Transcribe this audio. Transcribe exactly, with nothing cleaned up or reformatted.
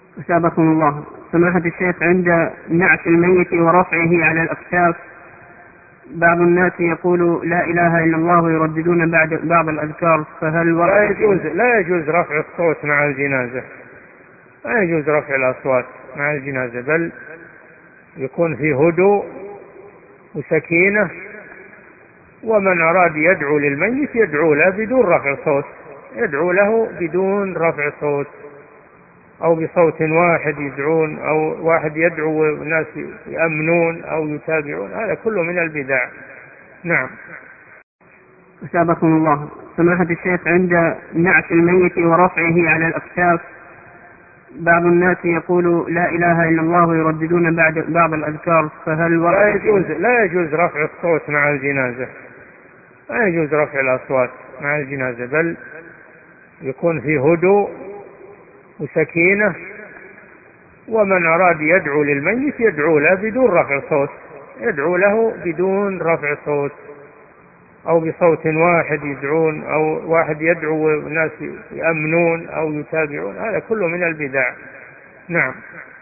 أثابكم الله. سماحة الشيخ، عند نعش الميت ورفعه على الأكتاف بعض الناس يقول لا إله إلا الله ويرددون بعد بعض الأذكار، فهل لا يجوز لا يجوز رفع الصوت مع الجنازة، لا يجوز رفع الأصوات مع الجنازة، بل يكون في هدوء وسكينة، ومن أراد يدعو للميت يدعو له بدون رفع صوت، يدعو له بدون رفع صوت أو بصوت واحد يدعون، أو واحد يدعو والناس يأمنون أو يتابعون، هذا كله من البدع. نعم. أثابكم الله. سماحة الشيخ، عند نعش الميت ورفعه على الأكتاف بعض الناس يقول لا إله إلا الله ويرددون بعد بعض الأذكار، فهل لا يجوز لا يجوز رفع الصوت مع الجنازة، لا يجوز رفع الأصوات مع الجنازة، بل يكون في هدوء وسكينة، ومن أراد يدعو للميت يدعو له بدون رفع صوت، يدعو له بدون رفع صوت أو بصوت واحد يدعون، أو واحد يدعو والناس يأمنون أو يتابعون، هذا كله من البدع. نعم.